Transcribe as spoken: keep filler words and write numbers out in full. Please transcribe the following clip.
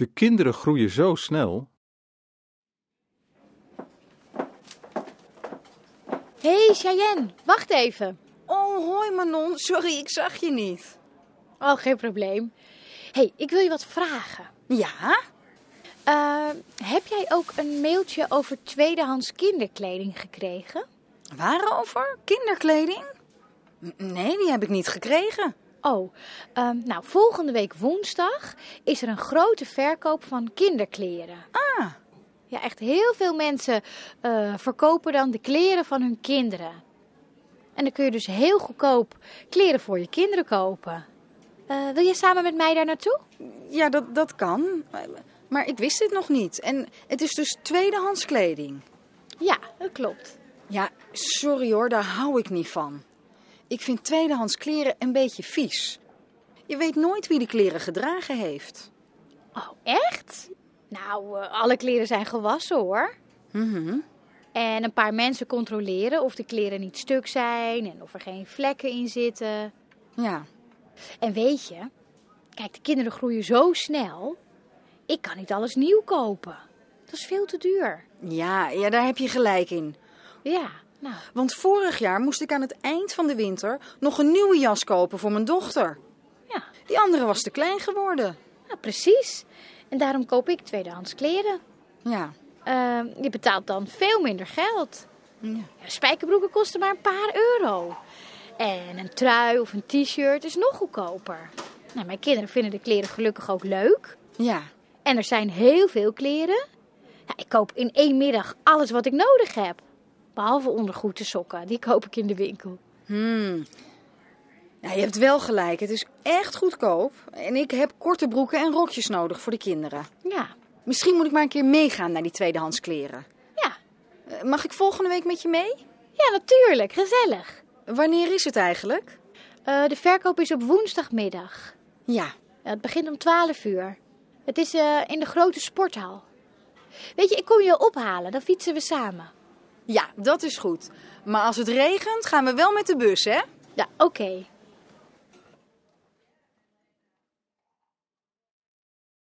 De kinderen groeien zo snel. Hé, hey, Cheyenne, wacht even. Oh, hoi Manon. Sorry, ik zag je niet. Oh, geen probleem. Hé, hey, ik wil je wat vragen. Ja? Uh, heb jij ook een mailtje over tweedehands kinderkleding gekregen? Waarover? Kinderkleding? Nee, die heb ik niet gekregen. Oh, uh, nou, volgende week woensdag is er een grote verkoop van kinderkleren. Ah. Ja, echt heel veel mensen uh, verkopen dan de kleren van hun kinderen. En dan kun je dus heel goedkoop kleren voor je kinderen kopen. Uh, wil je samen met mij daar naartoe? Ja, dat, dat kan. Maar ik wist dit nog niet. En het is dus tweedehands kleding. Ja, dat klopt. Ja, sorry hoor, daar hou ik niet van. Ik vind tweedehands kleren een beetje vies. Je weet nooit wie die kleren gedragen heeft. Oh, echt? Nou, uh, alle kleren zijn gewassen hoor. Mm-hmm. En een paar mensen controleren of de kleren niet stuk zijn en of er geen vlekken in zitten. Ja. En weet je, kijk, de kinderen groeien zo snel. Ik kan niet alles nieuw kopen. Dat is veel te duur. Ja, ja, daar heb je gelijk in. Ja, nou. Want vorig jaar moest ik aan het eind van de winter nog een nieuwe jas kopen voor mijn dochter. Ja. Die andere was te klein geworden. Ja, precies. En daarom koop ik tweedehands kleren. Ja. Uh, je betaalt dan veel minder geld. Ja. Ja, spijkerbroeken kosten maar een paar euro. En een trui of een t-shirt is nog goedkoper. Nou, mijn kinderen vinden de kleren gelukkig ook leuk. Ja. En er zijn heel veel kleren. Ja, ik koop in één middag alles wat ik nodig heb. Behalve ondergoed en sokken. Die koop ik in de winkel. Hmm. Ja, je hebt wel gelijk. Het is echt goedkoop. En ik heb korte broeken en rokjes nodig voor de kinderen. Ja. Misschien moet ik maar een keer meegaan naar die tweedehands kleren. Ja. Mag ik volgende week met je mee? Ja, natuurlijk. Gezellig. Wanneer is het eigenlijk? Uh, de verkoop is op woensdagmiddag. Ja. Ja, het begint om twaalf uur. Het is uh, in de grote sporthal. Weet je, ik kom je ophalen. Dan fietsen we samen. Ja, dat is goed. Maar als het regent, gaan we wel met de bus, hè? Ja, oké. Okay.